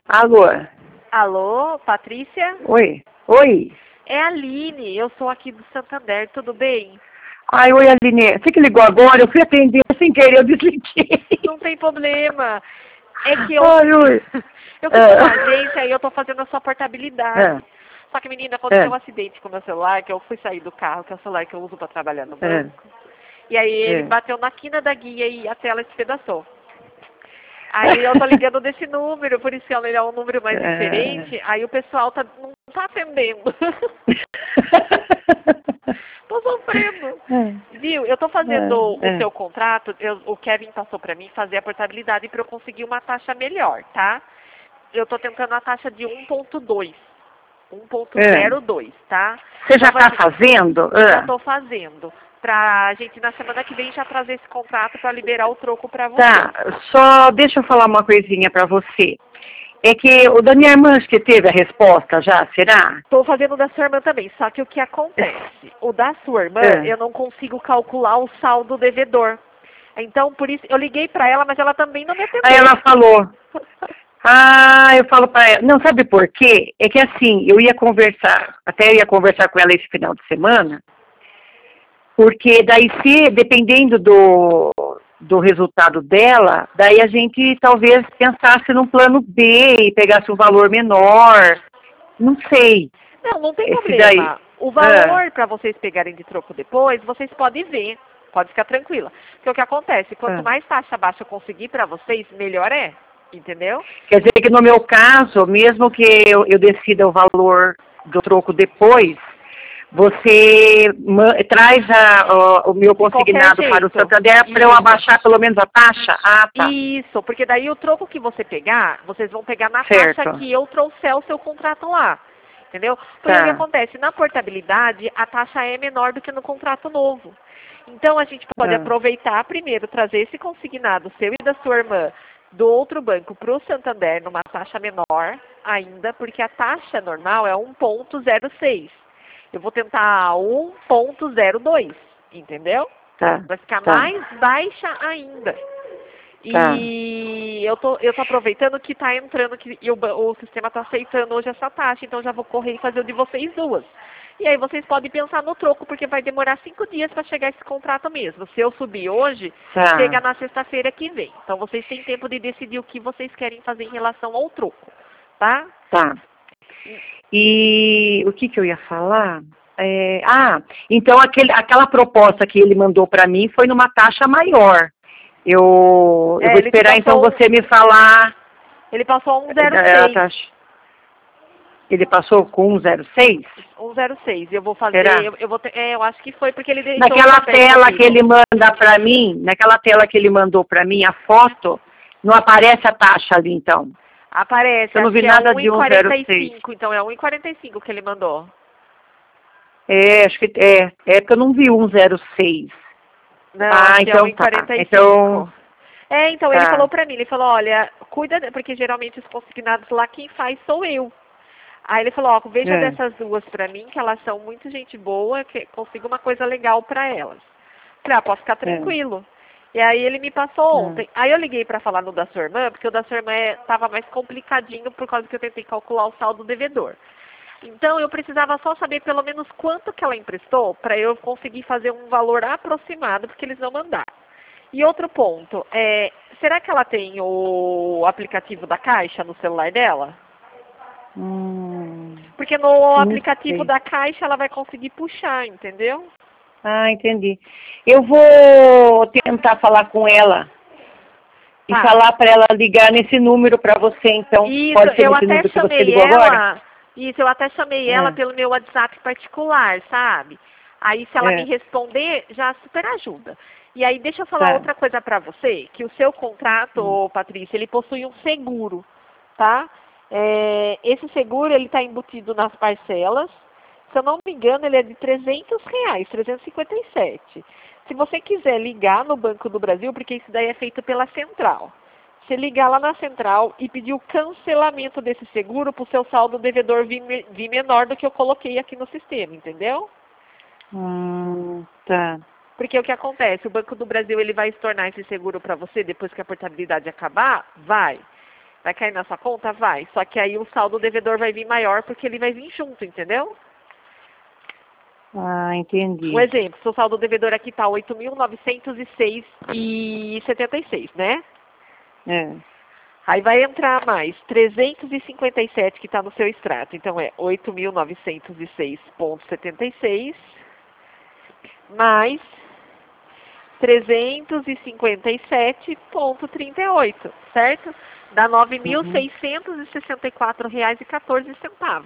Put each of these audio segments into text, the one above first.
Alô? Alô, Patrícia? Oi? Oi? É a Aline, eu sou aqui do Santander, tudo bem? Ai, oi, Aline. Você que ligou agora, eu fui atender sem querer, eu desliguei. Não tem problema. É que eu, Ai, oi. eu fui numa agência e eu tô fazendo a sua portabilidade. Só que, menina, aconteceu um acidente com o meu celular, que eu fui sair do carro, que é o celular que eu uso pra trabalhar no banco. E aí ele bateu na quina da guia e a tela despedaçou. Aí eu tô ligando desse número, por isso que ele é um número mais diferente. Aí o pessoal não tá atendendo. Tô sofrendo. Viu? Eu tô fazendo o seu contrato, o Kevin passou pra mim fazer a portabilidade pra eu conseguir uma taxa melhor, tá? Eu tô tentando a taxa de 1.2. 1.02, tá? Você já tá fazendo? Já tô fazendo. Pra gente, na semana que vem, já trazer esse contrato pra liberar o troco pra você. Tá, só deixa eu falar uma coisinha pra você. É que o da minha irmã, acho que teve a resposta já, será? Tô fazendo o da sua irmã também, só que o que acontece? O da sua irmã, eu não consigo calcular o saldo devedor. Então, por isso, eu liguei pra ela, mas ela também não me atendeu. Aí ela falou... Ah, eu falo pra ela... Não, sabe por quê? É que assim, eu ia conversar com ela esse final de semana, porque daí se, dependendo do resultado dela, daí a gente talvez pensasse num plano B e pegasse um valor menor, não sei. Não tem Esse problema. daí. O valor para vocês pegarem de troco depois, vocês podem ver. Pode ficar tranquila. Porque o que acontece? Quanto mais taxa baixa eu conseguir para vocês, melhor é. Entendeu? Quer dizer que no meu caso, mesmo que eu decida o valor do troco depois, você traz o meu consignado para o Santander para eu abaixar pelo menos a taxa? Ah, tá. Isso, porque daí o troco que você pegar, vocês vão pegar na Certo. taxa que eu trouxer o seu contrato lá. Entendeu? Porque o que acontece? Na portabilidade, a taxa é menor do que no contrato novo. Então, a gente pode aproveitar primeiro, trazer esse consignado seu e da sua irmã do outro banco para o Santander numa taxa menor ainda, porque a taxa normal é 1.06. Eu vou tentar 1.02, entendeu? Vai ficar mais baixa ainda. E eu tô aproveitando que tá entrando, e o sistema tá aceitando hoje essa taxa, então já vou correr e fazer o de vocês duas. E aí vocês podem pensar no troco, porque vai demorar 5 dias para chegar esse contrato mesmo. Se eu subir hoje, chega na sexta-feira que vem. Então vocês têm tempo de decidir o que vocês querem fazer em relação ao troco, tá? Tá. E o que eu ia falar? Então aquela proposta que ele mandou para mim foi numa taxa maior. Eu vou esperar então você me falar. Ele passou 1.06. Ele passou com 1.06? 1.06. Eu vou fazer. Será? Eu acho que foi porque ele deixou. Naquela tela que ele manda para mim, naquela tela que ele mandou para mim, a foto, não aparece a taxa ali então. Aparece. Eu não vi nada de 1.45. Então é 1.45 que ele mandou. Acho que é porque eu não vi 1.06. Não, então é 1.45. tá. Então ele falou pra mim, ele falou, olha, cuida, porque geralmente os consignados lá quem faz sou eu. Aí ele falou, veja dessas duas pra mim, que elas são muito gente boa, que consiga uma coisa legal pra elas. Falei, posso ficar tranquilo. E aí ele me passou ontem. Aí eu liguei pra falar no da sua irmã, porque o da sua irmã tava mais complicadinho por causa que eu tentei calcular o saldo devedor. Então, eu precisava só saber pelo menos quanto que ela emprestou para eu conseguir fazer um valor aproximado, porque eles não mandaram. E outro ponto, será que ela tem o aplicativo da Caixa no celular dela? Porque no aplicativo da Caixa ela vai conseguir puxar, entendeu? Ah, entendi. Eu vou tentar falar com ela e falar para ela ligar nesse número para você, então. Isso, pode ser eu nesse até número que você chamei ligou agora? Isso, eu até chamei ela pelo meu WhatsApp particular, sabe? Aí se ela me responder, já super ajuda. E aí deixa eu falar outra coisa pra você, que o seu contrato, Patrícia, ele possui um seguro, tá? Esse seguro, ele tá embutido nas parcelas. Se eu não me engano, ele é de R$300, 357. Se você quiser ligar no Banco do Brasil, porque isso daí é feito pela central. Você ligar lá na central e pedir o cancelamento desse seguro para o seu saldo devedor vir menor do que eu coloquei aqui no sistema, entendeu? Tá. Porque o que acontece? O Banco do Brasil ele vai estornar esse seguro para você depois que a portabilidade acabar? Vai. Vai cair na sua conta? Vai. Só que aí o saldo devedor vai vir maior porque ele vai vir junto, entendeu? Ah, entendi. Um exemplo, seu saldo devedor aqui está 8.906,76, né? É. Aí vai entrar mais 357 que está no seu extrato. Então é 8.906,76 mais 357,38, certo? Dá R$ 9.664,14.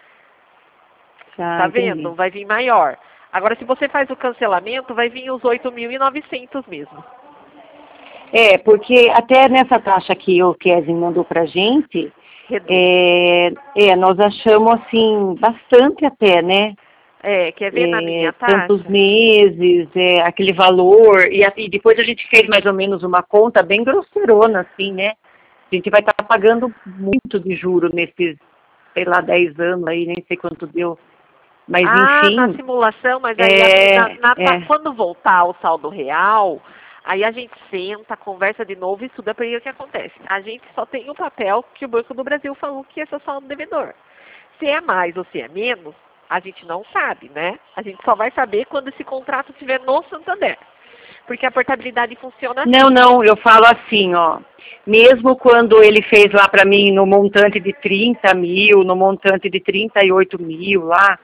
Tá vendo? Entendi. Vai vir maior. Agora, se você faz o cancelamento, vai vir os 8.900 mesmo. É, porque até nessa taxa que o Kesin mandou pra gente, nós achamos assim, bastante até, né? Quer ver na minha taxa? Tantos meses, aquele valor, e depois a gente fez mais ou menos uma conta bem grosseirona, assim, né? A gente vai estar pagando muito de juro nesses, sei lá, 10 anos aí, nem sei quanto deu. Mas enfim. Na simulação, mas aí quando voltar o saldo real, aí a gente senta, conversa de novo e estuda para ver o que acontece. A gente só tem o papel que o Banco do Brasil falou que é seu saldo devedor. Se é mais ou se é menos, a gente não sabe, né? A gente só vai saber quando esse contrato estiver no Santander. Porque a portabilidade funciona assim. Não, eu falo assim, ó. Mesmo quando ele fez lá para mim no montante de 30 mil, no montante de 38 mil lá,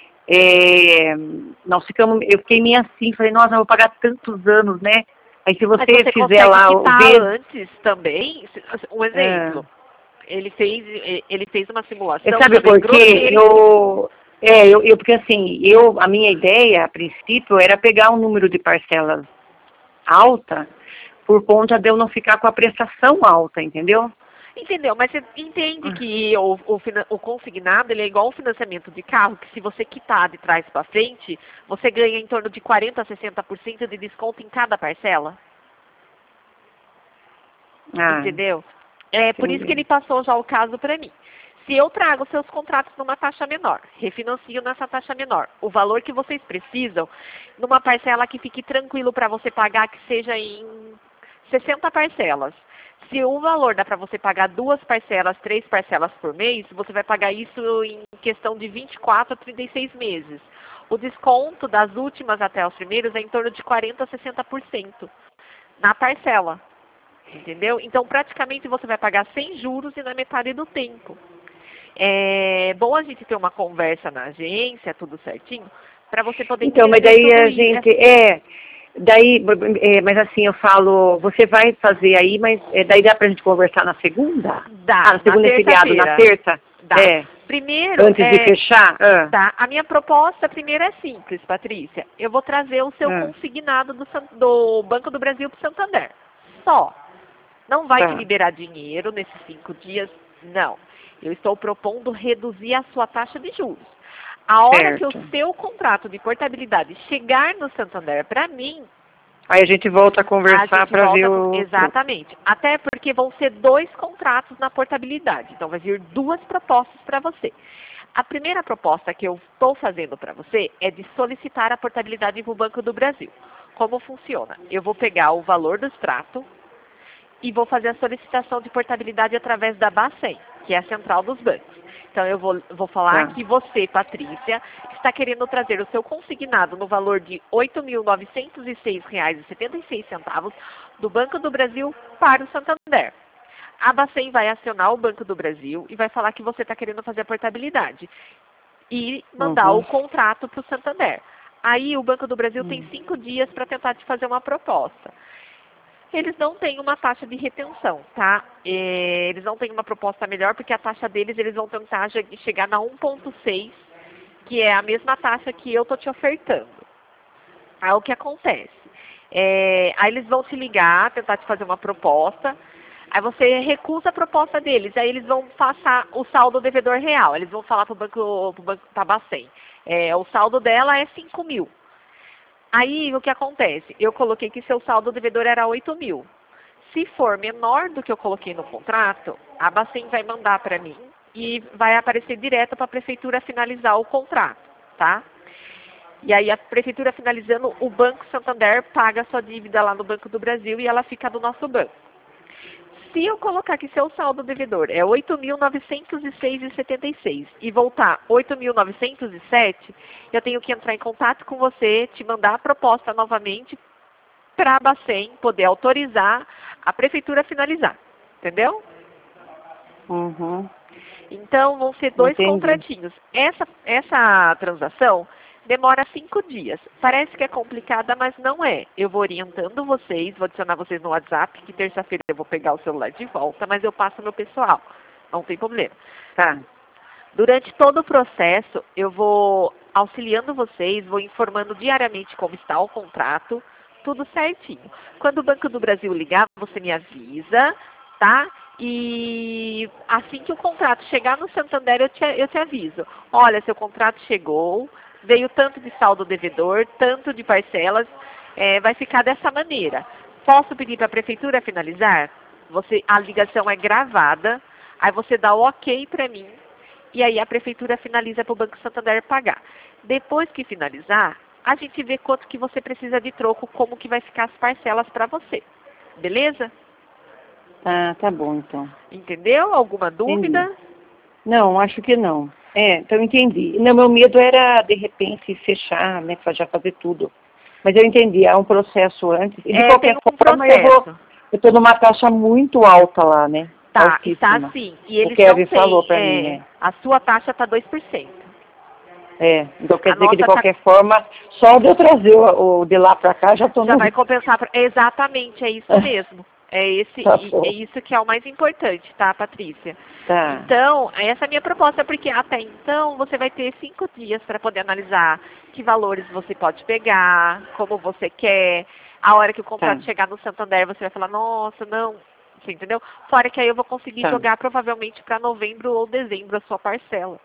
eu fiquei meio assim, falei, nossa, eu vou pagar tantos anos, né? Aí se você fizer lá o antes também, um exemplo. Ele fez uma simulação. Você sabe por quê? Porque assim, a minha ideia, a princípio, era pegar um número de parcelas alta por conta de eu não ficar com a prestação alta, entendeu? Entendeu? Mas você entende que o consignado ele é igual ao financiamento de carro, que se você quitar de trás para frente, você ganha em torno de 40% a 60% de desconto em cada parcela? Entendeu? Por isso que ele passou já o caso para mim. Se eu trago seus contratos numa taxa menor, refinancio nessa taxa menor, o valor que vocês precisam, numa parcela que fique tranquilo para você pagar, que seja em 60 parcelas. Se o valor dá para você pagar 2 parcelas, 3 parcelas por mês, você vai pagar isso em questão de 24 a 36 meses. O desconto das últimas até os primeiros é em torno de 40 a 60% na parcela. Entendeu? Então, praticamente, você vai pagar sem juros e na metade do tempo. É bom a gente ter uma conversa na agência, tudo certinho, para você poder entender. Então, mas daí a gente... mas assim, eu falo, você vai fazer aí, mas daí dá pra gente conversar na segunda? Dá. Na segunda é feriado, na terça? Dá. Primeiro, antes de fechar? Tá. A minha proposta primeiro é simples, Patrícia. Eu vou trazer o seu consignado do Banco do Brasil para o Santander. Só. Não vai te liberar dinheiro nesses 5 dias, não. Eu estou propondo reduzir a sua taxa de juros. A hora que o seu contrato de portabilidade chegar no Santander para mim... Aí a gente volta a conversar para ver Exatamente. Até porque vão ser 2 contratos na portabilidade. Então vai vir 2 propostas para você. A primeira proposta que eu estou fazendo para você é de solicitar a portabilidade para o Banco do Brasil. Como funciona? Eu vou pegar o valor do extrato e vou fazer a solicitação de portabilidade através da Bacen, que é a central dos bancos. Então, eu vou falar que você, Patrícia, está querendo trazer o seu consignado no valor de R$ 8.906,76 do Banco do Brasil para o Santander. A Bacen vai acionar o Banco do Brasil e vai falar que você está querendo fazer a portabilidade e mandar o contrato para o Santander. Aí, o Banco do Brasil tem 5 dias para tentar te fazer uma proposta. Eles não têm uma taxa de retenção, tá? Eles não têm uma proposta melhor, porque a taxa deles, eles vão tentar chegar na 1,6, que é a mesma taxa que eu estou te ofertando. Aí o que acontece? Aí eles vão te ligar, tentar te fazer uma proposta, aí você recusa a proposta deles, aí eles vão passar o saldo devedor real, eles vão falar para o banco Bacen. O saldo dela é 5 mil. Aí, o que acontece? Eu coloquei que seu saldo devedor era 8 mil. Se for menor do que eu coloquei no contrato, a Bacen vai mandar para mim e vai aparecer direto para a prefeitura finalizar o contrato, tá? E aí, a prefeitura finalizando, o Banco Santander paga a sua dívida lá no Banco do Brasil e ela fica do nosso banco. Se eu colocar que seu saldo devedor é 8.906,76 e voltar 8.907, eu tenho que entrar em contato com você, te mandar a proposta novamente para a Bacen poder autorizar a prefeitura a finalizar. Entendeu? Uhum. Então, vão ser 2 Entendi. contratinhos. Essa transação demora 5 dias. Parece que é complicada, mas não é. Eu vou orientando vocês, vou adicionar vocês no WhatsApp, que terça-feira eu vou pegar o celular de volta, mas eu passo no pessoal. Não tem problema. Tá. Durante todo o processo, eu vou auxiliando vocês, vou informando diariamente como está o contrato, tudo certinho. Quando o Banco do Brasil ligar, você me avisa, tá? E assim que o contrato chegar no Santander, eu te aviso. Olha, seu contrato chegou, veio tanto de saldo devedor, tanto de parcelas, vai ficar dessa maneira. Posso pedir para a prefeitura finalizar? A ligação é gravada, aí você dá o ok para mim, e aí a prefeitura finaliza para o Banco Santander pagar. Depois que finalizar, a gente vê quanto que você precisa de troco, como que vai ficar as parcelas para você. Beleza? Tá bom, então. Entendeu? Alguma dúvida? Entendi. Não, acho que não. Então entendi. Não, meu medo era, de repente, fechar, né, para já fazer tudo. Mas eu entendi, há um processo antes. E de qualquer Tem um forma, processo. eu estou numa taxa muito alta lá, né? Tá, está Altíssima. sim. E eles O Kevin não têm. falou para mim, né? A sua taxa está 2%. Então quer A dizer que de nossa qualquer forma, só de eu trazer o de lá para cá, já estou já no... vai compensar. Exatamente, é isso mesmo. É Tá bom. isso que é o mais importante, tá, Patrícia? Tá. Então, essa é a minha proposta, porque até então você vai ter 5 dias para poder analisar que valores você pode pegar, como você quer. A hora que o contrato chegar no Santander, você vai falar, nossa, não, você entendeu? Fora que aí eu vou conseguir jogar provavelmente para novembro ou dezembro a sua parcela.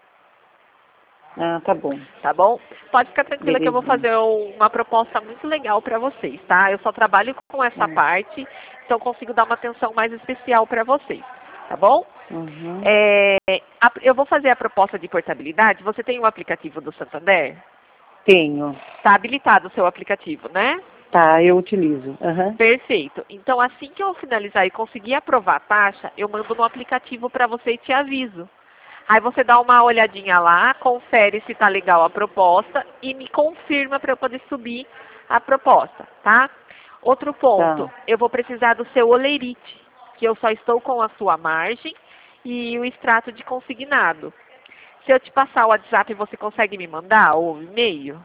Tá bom. Tá bom? Pode ficar tranquila que eu vou Belezinha. fazer uma proposta muito legal para vocês, tá? Eu só trabalho com essa parte, então consigo dar uma atenção mais especial para vocês, tá bom? Uhum. Eu vou fazer a proposta de portabilidade. Você tem o aplicativo do Santander? Tenho. Está habilitado o seu aplicativo, né? Tá, eu utilizo. Uhum. Perfeito. Então, assim que eu finalizar e conseguir aprovar a taxa, eu mando no aplicativo para você e te aviso. Aí você dá uma olhadinha lá, confere se está legal a proposta e me confirma para eu poder subir a proposta, tá? Outro ponto, eu vou precisar do seu olerite, que eu só estou com a sua margem e o extrato de consignado. Se eu te passar o WhatsApp, você consegue me mandar ou e-mail?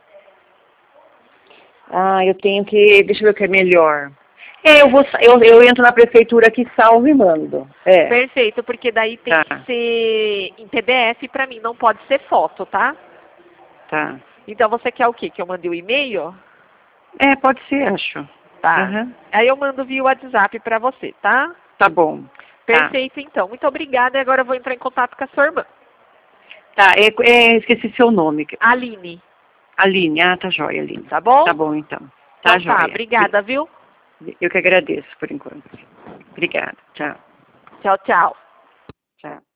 Eu tenho que... Deixa eu ver o que é melhor. Eu entro na prefeitura que salvo e mando. Perfeito, porque daí tem que ser em PDF para mim, não pode ser foto, tá? Tá. Então você quer o quê? Que eu mande o e-mail? Pode ser, acho. Tá. Uhum. Aí eu mando via WhatsApp para você, tá? Tá bom. Perfeito, então. Muito obrigada e agora eu vou entrar em contato com a sua irmã. Tá, esqueci seu nome. Aline. Aline, tá joia, Aline. Tá bom? Tá bom, então. Tá joia. Tá, obrigada, viu? Eu que agradeço, por enquanto. Obrigada. Tchau. Tchau, tchau. Tchau.